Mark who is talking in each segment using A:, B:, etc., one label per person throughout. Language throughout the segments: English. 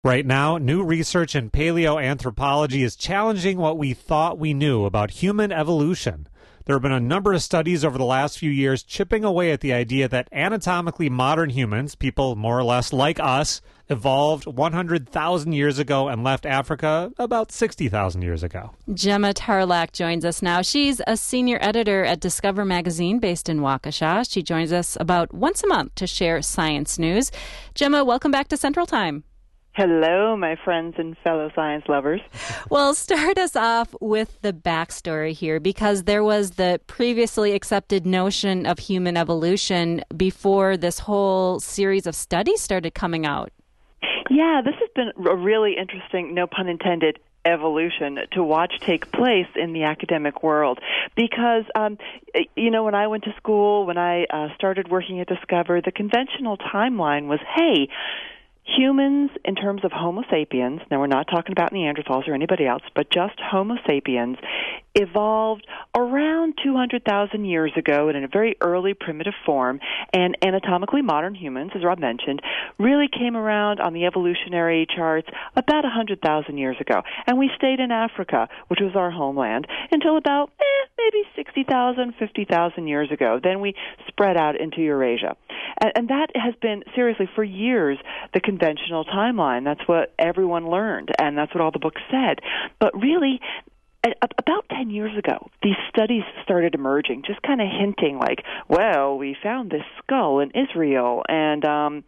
A: Right now, new research in paleoanthropology is challenging what we thought we knew about human evolution. There have been a number of studies over the last few years chipping away at the idea that anatomically modern humans, people more or less like us, evolved 100,000 years ago and left Africa about 60,000 years ago.
B: Gemma Tarlak joins us now. She's a senior editor at Discover Magazine based in Waukesha. She joins us about once a month to share science news. Gemma, welcome back to Central Time.
C: Hello, my friends and fellow science lovers.
B: Well, start us off with the backstory here, because there was the previously accepted notion of human evolution before this whole series of studies started coming out.
C: Yeah, this has been a really interesting, no pun intended, evolution to watch take place in the academic world. Because, when I went to school, when I started working at Discover, the conventional timeline was, hey, humans, in terms of Homo sapiens, now we're not talking about Neanderthals or anybody else, but just Homo sapiens, evolved around 200,000 years ago in a very early primitive form, and anatomically modern humans, as Rob mentioned, really came around on the evolutionary charts about 100,000 years ago. And we stayed in Africa, which was our homeland, until about maybe 60,000, 50,000 years ago. Then we spread out into Eurasia. And that has been, seriously, for years, the conventional timeline. That's what everyone learned, and that's what all the books said. But really, about 10 years ago, these studies started emerging, just kind of hinting like, well, we found this skull in Israel, and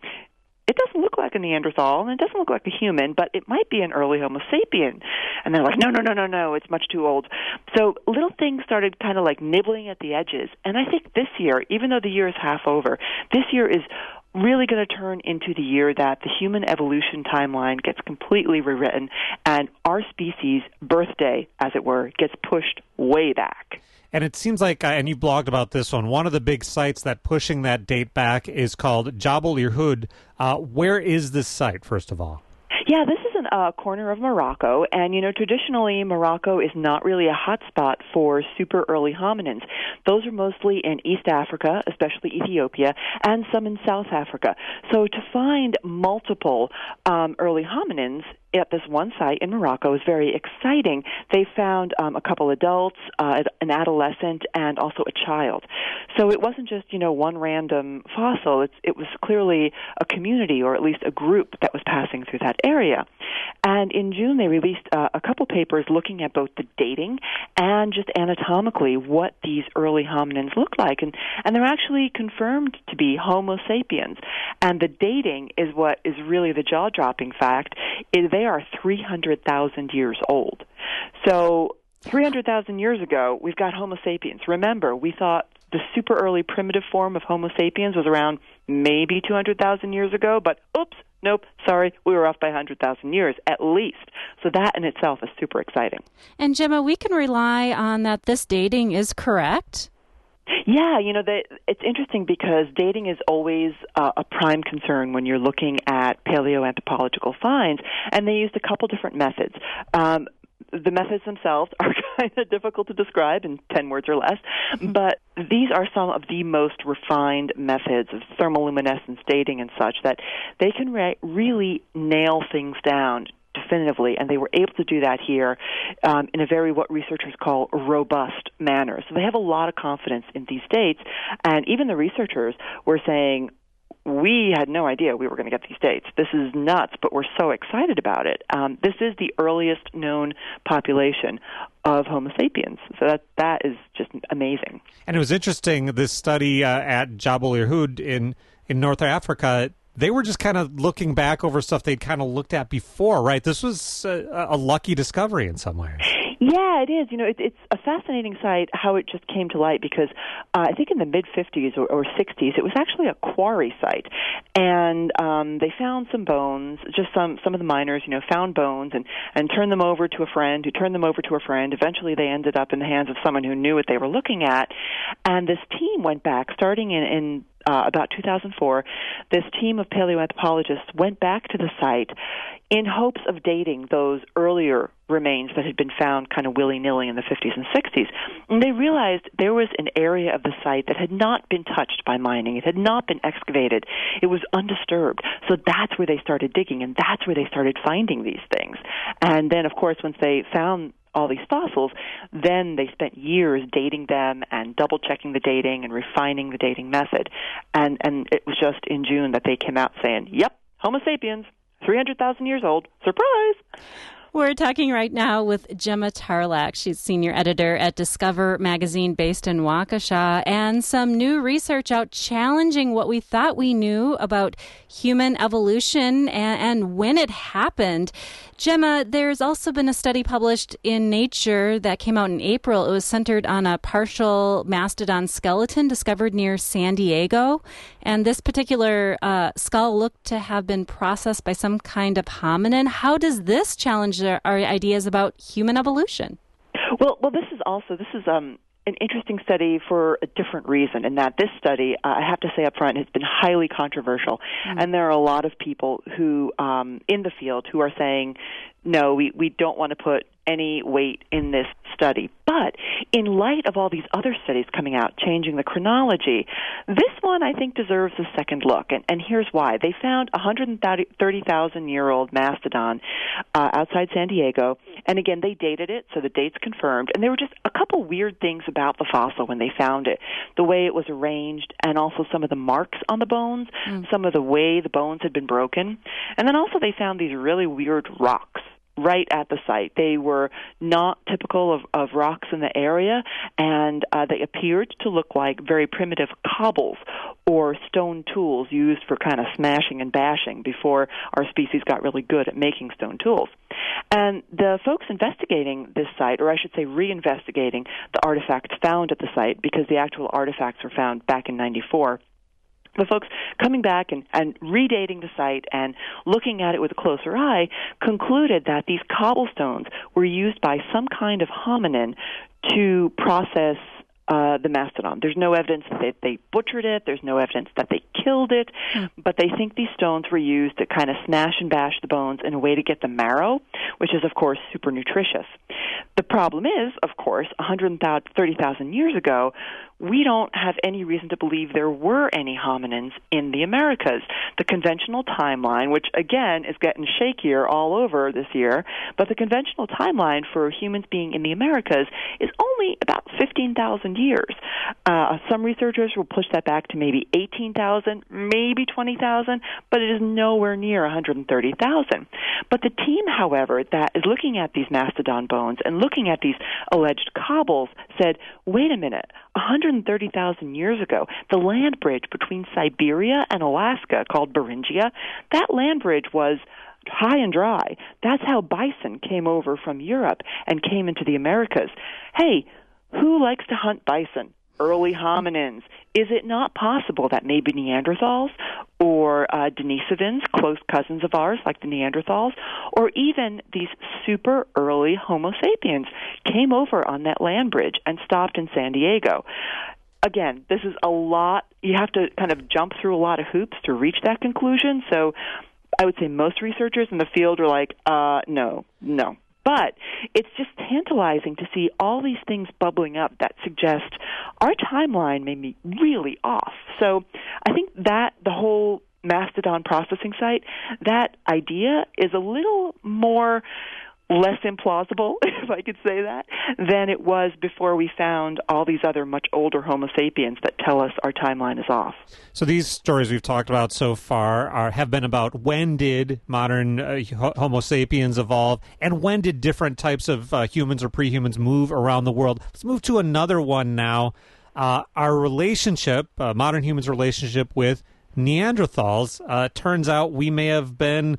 C: it doesn't look like a Neanderthal, and it doesn't look like a human, but it might be an early Homo sapien. And they're like, no, it's much too old. So little things started kind of like nibbling at the edges. And I think this year, even though the year is half over, this year is really going to turn into the year that the human evolution timeline gets completely rewritten, and our species' birthday, as it were, gets pushed way back.
A: And it seems like, and you blogged about this one of the big sites that pushing that date back is called Jabal Irhoud. Where is this site, first of all?
C: Yeah, this is a corner of Morocco, and, traditionally Morocco is not really a hotspot for super early hominins. Those are mostly in East Africa, especially Ethiopia, and some in South Africa. So to find multiple early hominins at this one site in Morocco is very exciting. They found a couple adults, an adolescent, and also a child. So it wasn't just, one random fossil. It was clearly a community, or at least a group, that was passing through that area. And in June, they released a couple papers looking at both the dating and just anatomically what these early hominins look like. And they're actually confirmed to be Homo sapiens. And the dating is what is really the jaw-dropping fact. They are 300,000 years old. So 300,000 years ago, we've got Homo sapiens. Remember, we thought the super early primitive form of Homo sapiens was around maybe 200,000 years ago, but oops, nope, sorry, we were off by 100,000 years at least. So that in itself is super exciting.
B: And Gemma, we can rely on that this dating is correct?
C: Yeah, it's interesting because dating is always a prime concern when you're looking at paleoanthropological finds, and they used a couple different methods. The methods themselves are kind of difficult to describe in 10 words or less, but these are some of the most refined methods of thermoluminescence dating and such that they can really nail things down definitively, and they were able to do that here in a very, what researchers call, robust manner. So they have a lot of confidence in these dates, and even the researchers were saying, we had no idea we were going to get these dates. This is nuts, but we're so excited about it. This is the earliest known population of Homo sapiens. So that is just amazing.
A: And it was interesting, this study at Jabal Irhoud in North Africa, they were just kind of looking back over stuff they'd kind of looked at before, right? This was a lucky discovery in some ways.
C: Yeah, it is. It's a fascinating site how it just came to light because I think in the mid-50s or 60s, it was actually a quarry site. And they found some bones, just some of the miners, found bones and turned them over to a friend who turned them over to a friend. Eventually, they ended up in the hands of someone who knew what they were looking at. And this team went back, starting in about 2004, this team of paleoanthropologists went back to the site in hopes of dating those earlier remains that had been found kind of willy-nilly in the 50s and 60s. And they realized there was an area of the site that had not been touched by mining. It had not been excavated. It was undisturbed. So that's where they started digging, and that's where they started finding these things. And then, of course, once they found all these fossils, then they spent years dating them and double-checking the dating and refining the dating method. And it was just in June that they came out saying, yep, Homo sapiens, 300,000 years old. Surprise!
B: We're talking right now with Gemma Tarlak. She's senior editor at Discover magazine based in Waukesha, and some new research out challenging what we thought we knew about human evolution and when it happened. Gemma, there's also been a study published in Nature that came out in April. It was centered on a partial mastodon skeleton discovered near San Diego. And this particular skull looked to have been processed by some kind of hominin. How does this challenge our ideas about human evolution?
C: Well, this is an interesting study for a different reason, in that this study, I have to say up front, has been highly controversial. And there are a lot of people who, in the field, who are saying, no, we don't want to put any weight in this study. But in light of all these other studies coming out, changing the chronology, this one, I think, deserves a second look. And here's why. They found a 130,000-year-old mastodon outside San Diego. And again, they dated it, so the date's confirmed. And there were just a couple weird things about the fossil when they found it. The way it was arranged, and also some of the marks on the bones, some of the way the bones had been broken. And then also they found these really weird rocks right at the site. They were not typical of rocks in the area, and they appeared to look like very primitive cobbles or stone tools used for kind of smashing and bashing before our species got really good at making stone tools. And the folks investigating this site, or I should say reinvestigating the artifacts found at the site, because the actual artifacts were found back in 94, the folks coming back and redating the site and looking at it with a closer eye concluded that these cobblestones were used by some kind of hominin to process the mastodon. There's no evidence that they butchered it. There's no evidence that they killed it. But they think these stones were used to kind of smash and bash the bones in a way to get the marrow, which is, of course, super nutritious. The problem is, of course, 130,000 years ago, we don't have any reason to believe there were any hominins in the Americas. The conventional timeline, which, again, is getting shakier all over this year, but the conventional timeline for humans being in the Americas is only about 15,000 years. Some researchers will push that back to maybe 18,000, maybe 20,000, but it is nowhere near 130,000. But the team, however, that is looking at these mastodon bones and looking at these alleged cobbles said, wait a minute, 130,000 years ago, the land bridge between Siberia and Alaska, called Beringia, that land bridge was high and dry. That's how bison came over from Europe and came into the Americas. Hey, who likes to hunt bison? Early hominins. Is it not possible that maybe Neanderthals or Denisovans, close cousins of ours like the Neanderthals, or even these super early Homo sapiens came over on that land bridge and stopped in San Diego? Again, this is a lot. You have to kind of jump through a lot of hoops to reach that conclusion. So I would say most researchers in the field are like, no. But it's just tantalizing to see all these things bubbling up that suggest our timeline may be really off. So I think that the whole mastodon processing site, that idea is a little more less implausible, if I could say that, than it was before we found all these other much older Homo sapiens that tell us our timeline is off.
A: So these stories we've talked about so far have been about when did modern Homo sapiens evolve, and when did different types of humans or prehumans move around the world. Let's move to another one now. Our relationship, modern humans' relationship with Neanderthals. Turns out we may have been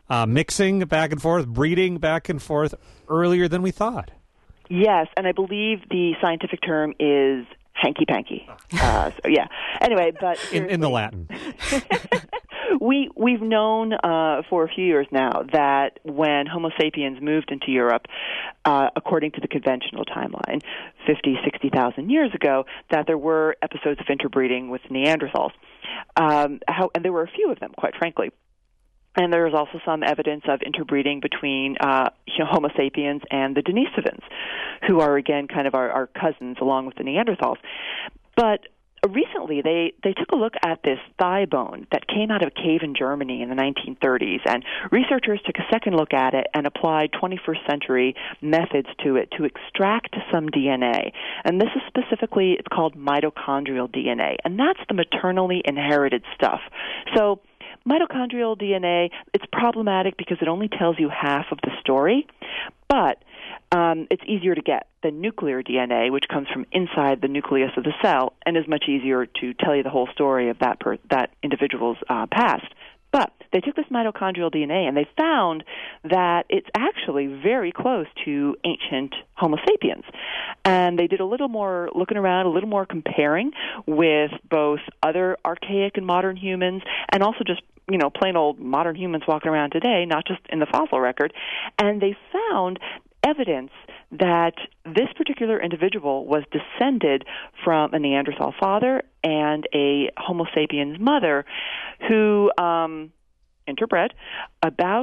A: mixing back and forth, breeding back and forth earlier than we thought.
C: Yes, and I believe the scientific term is hanky-panky. So, yeah. Anyway, but
A: in the Latin.
C: We've known for a few years now that when Homo sapiens moved into Europe, according to the conventional timeline, 50, 60,000 years ago, that there were episodes of interbreeding with Neanderthals. And there were a few of them, quite frankly. And there is also some evidence of interbreeding between Homo sapiens and the Denisovans, who are, again, kind of our cousins along with the Neanderthals. But recently, they took a look at this thigh bone that came out of a cave in Germany in the 1930s, and researchers took a second look at it and applied 21st century methods to it to extract some DNA. And this is specifically, it's called mitochondrial DNA, and that's the maternally inherited stuff. So mitochondrial DNA, it's problematic because it only tells you half of the story, but it's easier to get than nuclear DNA, which comes from inside the nucleus of the cell and is much easier to tell you the whole story of that individual's past. But they took this mitochondrial DNA and they found that it's actually very close to ancient Homo sapiens. And they did a little more looking around, a little more comparing with both other archaic and modern humans and also just, plain old modern humans walking around today, not just in the fossil record. And they found evidence that this particular individual was descended from a Neanderthal father and a Homo sapiens mother who interbred about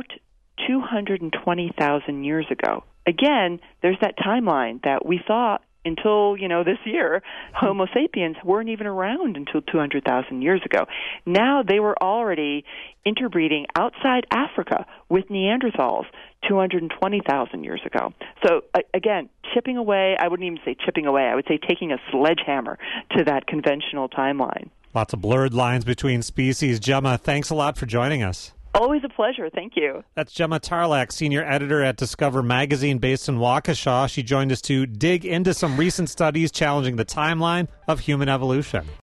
C: 220,000 years ago. Again, there's that timeline that we thought until, this year, Homo sapiens weren't even around until 200,000 years ago. Now they were already interbreeding outside Africa with Neanderthals 220,000 years ago. So, again, chipping away, I wouldn't even say chipping away, I would say taking a sledgehammer to that conventional timeline.
A: Lots of blurred lines between species. Gemma, thanks a lot for joining us.
C: Always a pleasure. Thank you.
A: That's Gemma Tarlak, senior editor at Discover Magazine based in Waukesha. She joined us to dig into some recent studies challenging the timeline of human evolution.